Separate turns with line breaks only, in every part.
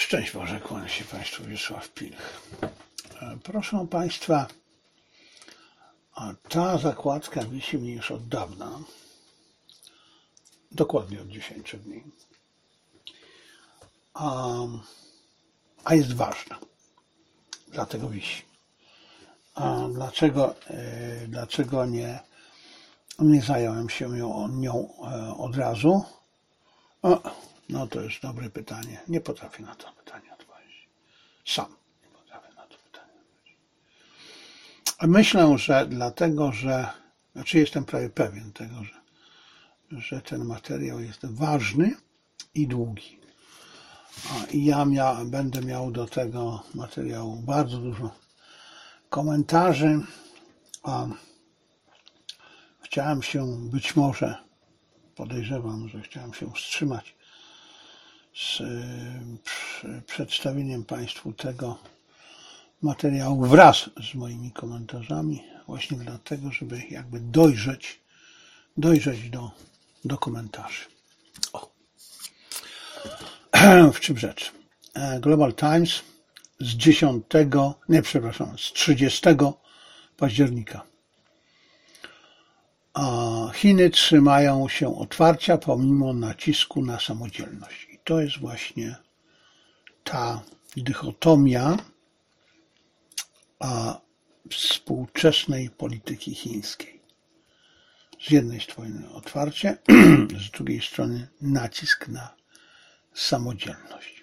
Szczęść Boże, kłania się Państwu Wiesław Pilch. Proszę Państwa, ta zakładka wisi mi już od dawna, dokładnie od 10 dni, a jest ważna, dlatego wisi. Dlaczego nie zająłem się nią od razu? No to jest dobre pytanie. Nie potrafię na to pytanie odpowiedzieć. Sam nie potrafię na to pytanie odpowiedzieć. Myślę, że dlatego, jestem prawie pewien tego, że ten materiał jest ważny i długi. I ja będę miał do tego materiału bardzo dużo komentarzy. Chciałem się podejrzewam, że chciałem się wstrzymać z przedstawieniem Państwu tego materiału wraz z moimi komentarzami, właśnie dlatego, żeby jakby dojrzeć do komentarzy. W czym rzecz? Global Times z 30 października. Chiny trzymają się otwarcia pomimo nacisku na samodzielność. I to jest właśnie ta dychotomia współczesnej polityki chińskiej. Z jednej strony otwarcie, z drugiej strony nacisk na samodzielność.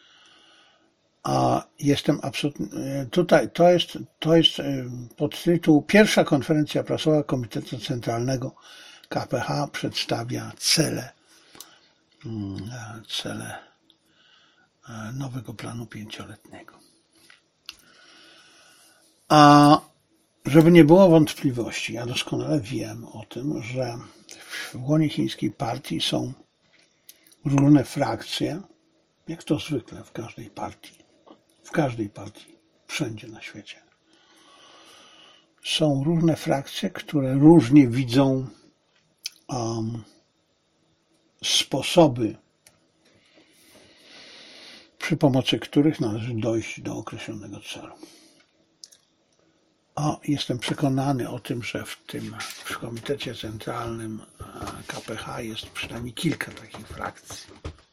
Jestem absolutnie, tutaj to jest podtytuł: Pierwsza konferencja prasowa Komitetu Centralnego KPH przedstawia cele nowego planu 5-letniego. Żeby nie było wątpliwości, ja doskonale wiem o tym, że w łonie chińskiej partii są różne frakcje, jak to zwykle w każdej partii, wszędzie na świecie. Są różne frakcje, które różnie widzą sposoby, przy pomocy których należy dojść do określonego celu. Jestem przekonany o tym, że w Komitecie Centralnym KPH jest przynajmniej kilka takich frakcji,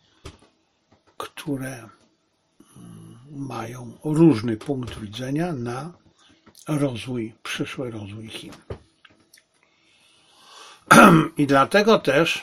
które mają różny punkt widzenia na przyszły rozwój Chin. I dlatego też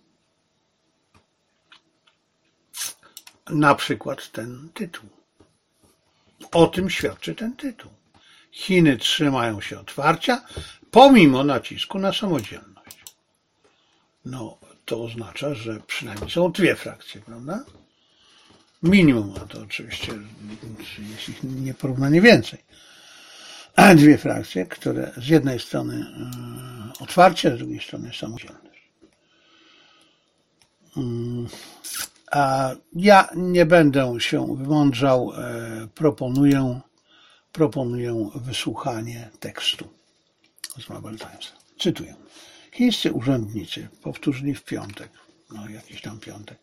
na przykład ten tytuł. O tym świadczy ten tytuł. Chiny trzymają się otwarcia pomimo nacisku na samodzielność. No, to oznacza, że przynajmniej są dwie frakcje, prawda? Minimum, a to oczywiście jest ich nieporównanie więcej. A dwie frakcje, które z jednej strony otwarcie, z drugiej strony samodzielność. A ja nie będę się wymądrzał, proponuję wysłuchanie tekstu z Global Times. Cytuję. Chińscy urzędnicy powtórzyli w piątek, jakiś tam piątek,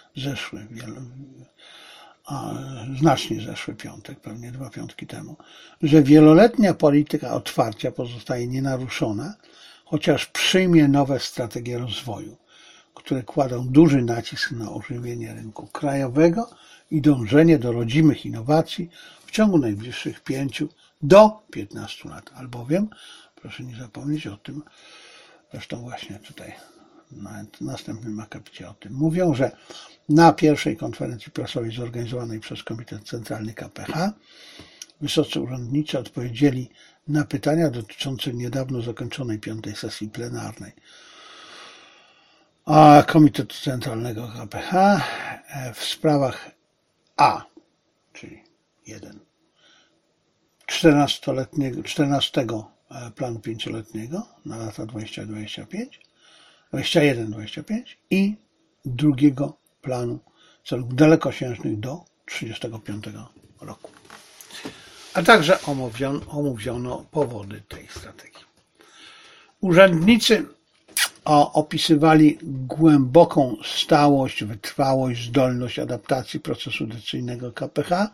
znacznie zeszły piątek, pewnie 2 piątki temu, że wieloletnia polityka otwarcia pozostaje nienaruszona, chociaż przyjmie nowe strategie rozwoju, które kładą duży nacisk na ożywienie rynku krajowego i dążenie do rodzimych innowacji w ciągu najbliższych 5 do 15 lat. Albowiem, proszę nie zapomnieć o tym, zresztą właśnie tutaj na następnym akapicie o tym mówią, że na pierwszej konferencji prasowej zorganizowanej przez Komitet Centralny KPH wysocy urzędnicy odpowiedzieli na pytania dotyczące niedawno zakończonej 5. sesji plenarnej Komitetu Centralnego KPH w sprawach czyli 14 planu 5-letniego na lata 21-25 i drugiego planu celów dalekosiężnych do 35 roku. A także omówiono powody tej strategii. Urzędnicy opisywali głęboką stałość, wytrwałość, zdolność adaptacji procesu decyzyjnego KPH.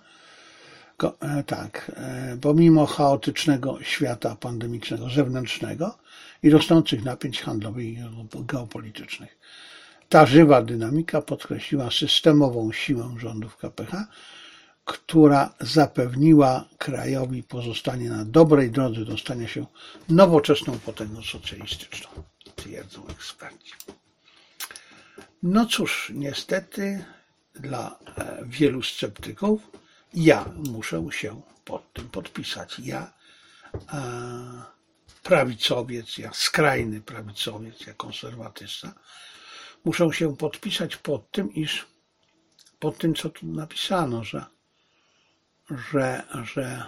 Pomimo chaotycznego świata pandemicznego zewnętrznego i rosnących napięć handlowych i geopolitycznych. Ta żywa dynamika podkreśliła systemową siłę rządów KPH, która zapewniła krajowi pozostanie na dobrej drodze do stania się nowoczesną potęgą socjalistyczną, twierdzą eksperci. No cóż, niestety dla wielu sceptyków ja muszę się pod tym podpisać. Ja, prawicowiec, ja skrajny prawicowiec, ja konserwatysta, muszę się podpisać pod tym, co tu napisano, że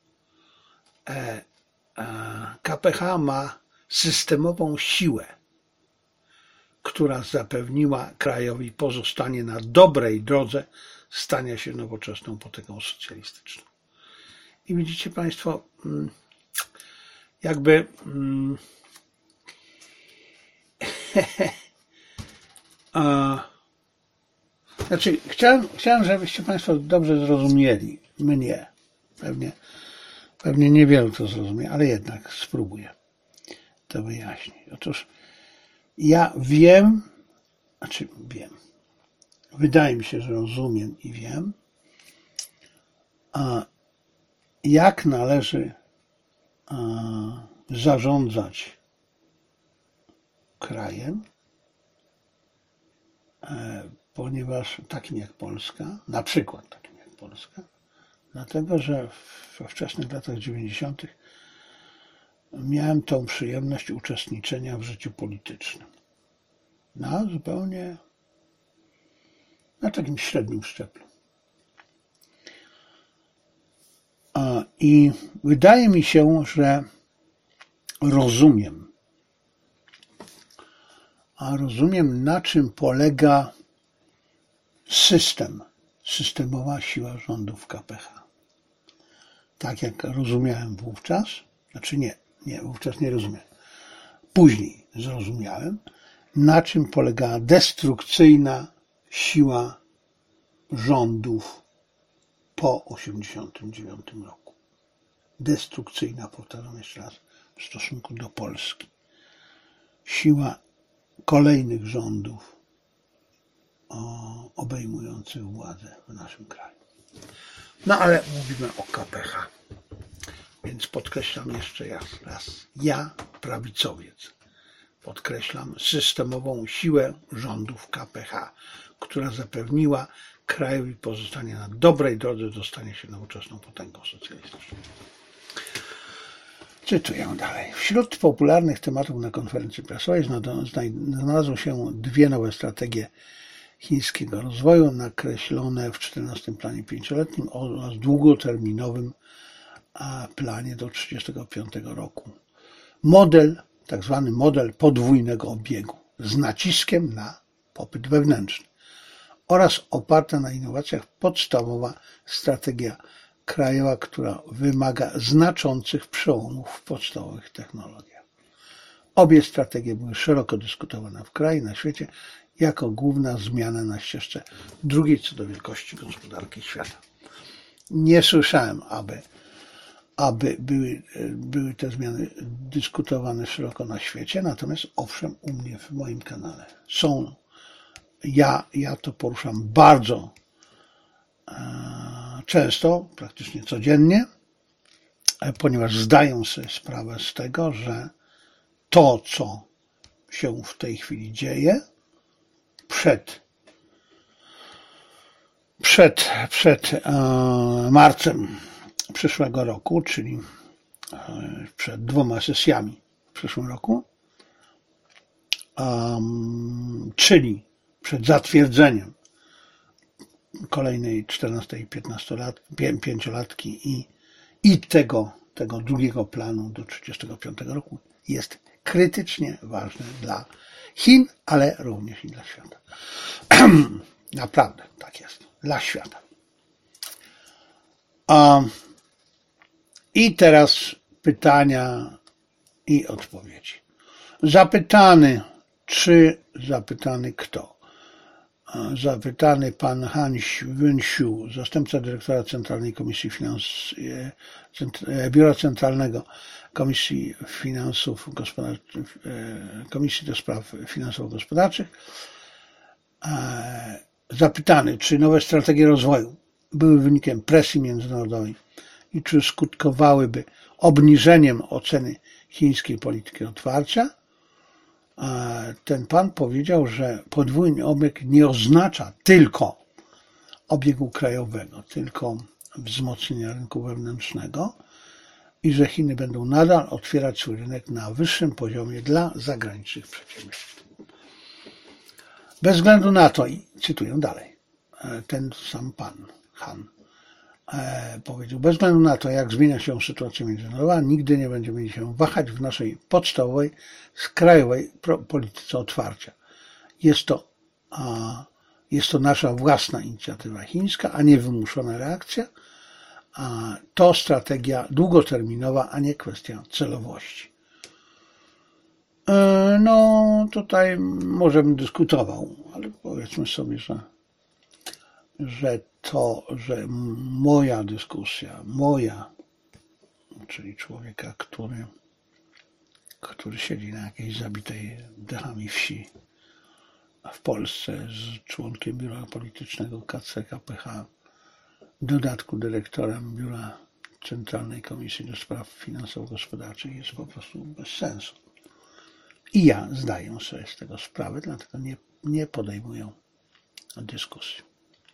KPH ma systemową siłę, która zapewniła krajowi pozostanie na dobrej drodze stania się nowoczesną potęgą socjalistyczną. I widzicie Państwo, jakby chciałem, żebyście Państwo dobrze zrozumieli mnie. Pewnie niewielu to zrozumie, ale jednak spróbuję to wyjaśnić. Otóż ja wiem, wydaje mi się, że rozumiem i wiem, jak należy zarządzać krajem, ponieważ takim jak Polska, na przykład takim jak Polska, dlatego że we wczesnych latach 90. miałem tą przyjemność uczestniczenia w życiu politycznym. Na takim średnim szczeblu. I wydaje mi się, że rozumiem, na czym polega systemowa siła rządów KPH. Tak jak rozumiałem wówczas, wówczas nie rozumiałem. Później zrozumiałem, na czym polegała destrukcyjna siła rządów po 1989 roku. Destrukcyjna, powtarzam jeszcze raz, w stosunku do Polski. Siła kolejnych rządów obejmujących władzę w naszym kraju. No ale mówimy o KPH. Więc podkreślam jeszcze raz. Ja, prawicowiec, podkreślam systemową siłę rządów KPH, która zapewniła krajowi pozostanie na dobrej drodze do stania się nowoczesną potęgą socjalistyczną. Cytuję dalej. Wśród popularnych tematów na konferencji prasowej znalazły się dwie nowe strategie chińskiego rozwoju nakreślone w 14 planie pięcioletnim oraz długoterminowym planie do 1935 roku. Tak zwany model podwójnego obiegu z naciskiem na popyt wewnętrzny oraz oparta na innowacjach podstawowa strategia krajowa, która wymaga znaczących przełomów w podstawowych technologiach. Obie strategie były szeroko dyskutowane w kraju i na świecie jako główna zmiana na ścieżce drugiej co do wielkości gospodarki świata. Nie słyszałem, aby były te zmiany dyskutowane szeroko na świecie, natomiast owszem, u mnie w moim kanale są. Ja to poruszam bardzo często, praktycznie codziennie, ponieważ zdaję sobie sprawę z tego, że to, co się w tej chwili dzieje, przed marcem przyszłego roku, czyli przed 2 sesjami w przyszłym roku, czyli przed zatwierdzeniem kolejnej 14 i 15-latki i tego drugiego planu do 1935 roku jest krytycznie ważne dla Chin, ale również i dla świata. Naprawdę tak jest. Dla świata. I teraz pytania i odpowiedzi. Zapytany Czy zapytany kto? Zapytany pan Han Wenxiu, zastępca dyrektora Centralnej Komisji Biura Centralnego Komisji Finansów Gospodarczych, Komisji do Spraw Finansowo-Gospodarczych, zapytany, czy nowe strategie rozwoju były wynikiem presji międzynarodowej i czy skutkowałyby obniżeniem oceny chińskiej polityki otwarcia, ten pan powiedział, że podwójny obieg nie oznacza tylko obiegu krajowego, tylko wzmocnienia rynku wewnętrznego i że Chiny będą nadal otwierać swój rynek na wyższym poziomie dla zagranicznych przedsiębiorstw. Bez względu na to, i cytuję dalej, ten sam pan Han powiedział, bez względu na to, jak zmienia się sytuacja międzynarodowa, nigdy nie będziemy się wahać w naszej podstawowej, krajowej polityce otwarcia. Jest to nasza własna inicjatywa chińska, a nie wymuszona reakcja. To strategia długoterminowa, a nie kwestia celowości. No, tutaj może bym dyskutował, ale powiedzmy sobie, że moja dyskusja, czyli człowieka, który siedzi na jakiejś zabitej dechami wsi w Polsce z członkiem biura politycznego KCKPH, w dodatku dyrektorem Biura Centralnej Komisji do Spraw Finansowo-Gospodarczych, jest po prostu bez sensu. I ja zdaję sobie z tego sprawę, dlatego nie podejmuję dyskusji.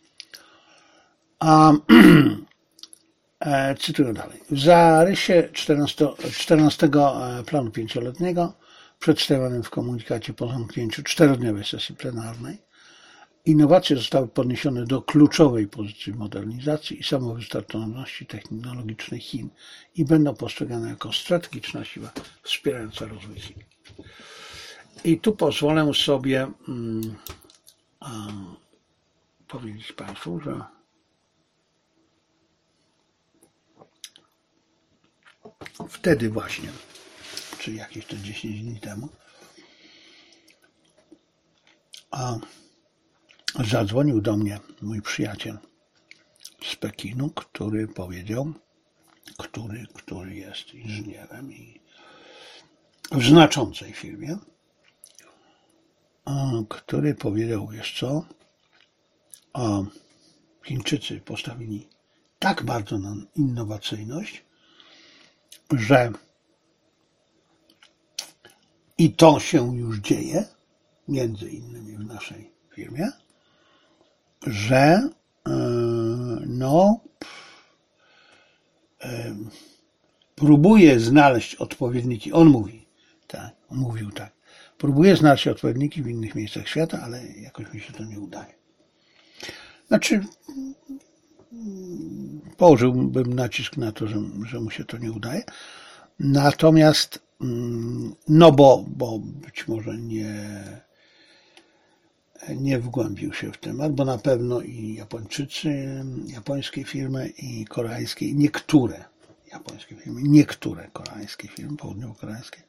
Cytuję dalej. W zarysie 14 planu pięcioletniego przedstawionym w komunikacie po zamknięciu 4-dniowej sesji plenarnej innowacje zostały podniesione do kluczowej pozycji w modernizacji i samowystarczalności technologicznej Chin i będą postrzegane jako strategiczna siła wspierająca rozwój Chin. I tu pozwolę sobie powiedzieć Państwu, że wtedy właśnie, czyli jakieś to 10 dni temu, zadzwonił do mnie mój przyjaciel z Pekinu, który powiedział, który jest inżynierem i w znaczącej firmie, który powiedział, wiesz co, Chińczycy postawili tak bardzo na innowacyjność, że i to się już dzieje, między innymi w naszej firmie, że próbuje znaleźć odpowiedniki, on mówił tak, próbuje znaleźć odpowiedniki w innych miejscach świata, ale jakoś mi się to nie udaje. Znaczy, położyłbym nacisk na to, że mu się to nie udaje, natomiast bo być może nie wgłębił się w temat, bo na pewno i Japończycy, japońskie firmy i koreańskie, i niektóre japońskie firmy, niektóre koreańskie firmy, południowo-koreańskie,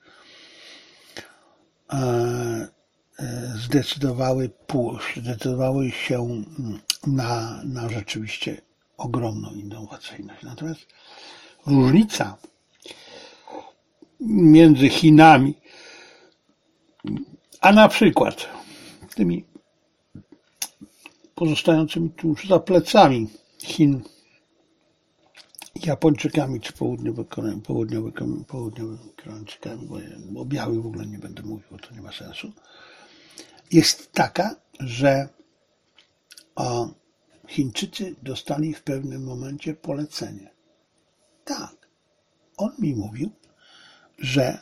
zdecydowały się na rzeczywiście ogromną innowacyjność. Natomiast różnica między Chinami, a na przykład tymi pozostającymi tuż za plecami Chin, Japończykami czy południowymi Koreańczykami, bo o białych w ogóle nie będę mówił, bo to nie ma sensu, jest taka, że Chińczycy dostali w pewnym momencie polecenie. Tak, on mi mówił, że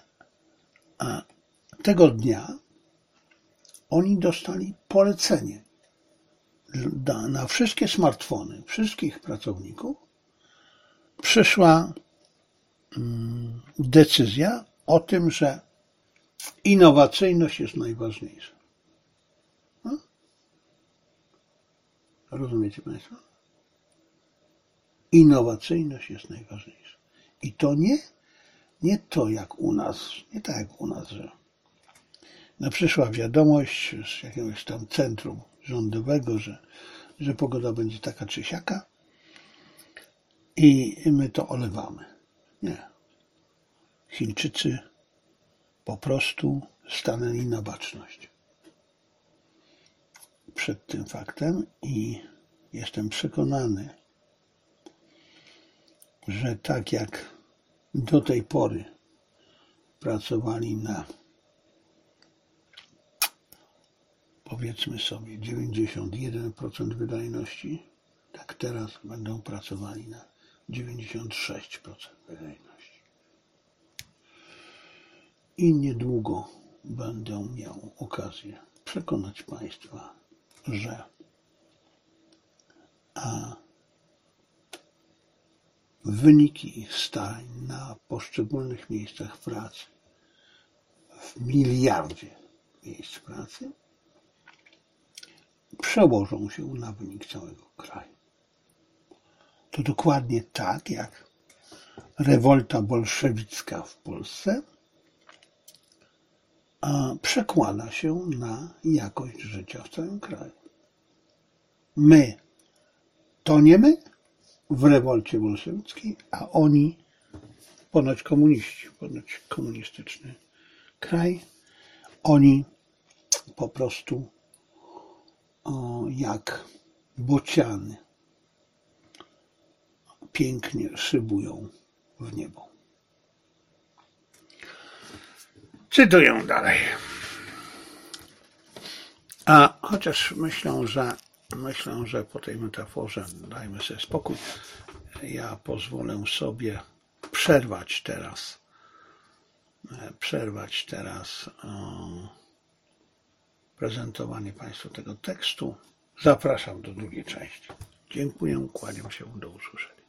tego dnia oni dostali polecenie na wszystkie smartfony, wszystkich pracowników. Przyszła decyzja o tym, że innowacyjność jest najważniejsza. No? Rozumiecie Państwo? Innowacyjność jest najważniejsza. I to nie to jak u nas, nie tak jak u nas, przyszła wiadomość z jakiegoś tam centrum rządowego, że pogoda będzie taka czy siaka i my to olewamy. Nie. Chińczycy po prostu stanęli na baczność przed tym faktem i jestem przekonany, że tak jak do tej pory pracowali na, powiedzmy sobie, 91% wydajności, tak teraz będą pracowali na 96% wydajności. I niedługo będę miał okazję przekonać Państwa, że wyniki starań na poszczególnych miejscach pracy, w miliardzie miejsc pracy, przełożą się na wynik całego kraju. To dokładnie tak jak rewolta bolszewicka w Polsce przekłada się na jakość życia w całym kraju. My toniemy w rewolcie bolszewickiej, a oni ponoć komuniści, ponoć komunistyczny kraj, oni po prostu jak bociany pięknie szybują w niebo. Cytuję dalej. A chociaż myślę, że po tej metaforze dajmy sobie spokój. Ja pozwolę sobie przerwać teraz prezentowanie Państwu tego tekstu. Zapraszam do drugiej części. Dziękuję, kłaniam się, do usłyszenia.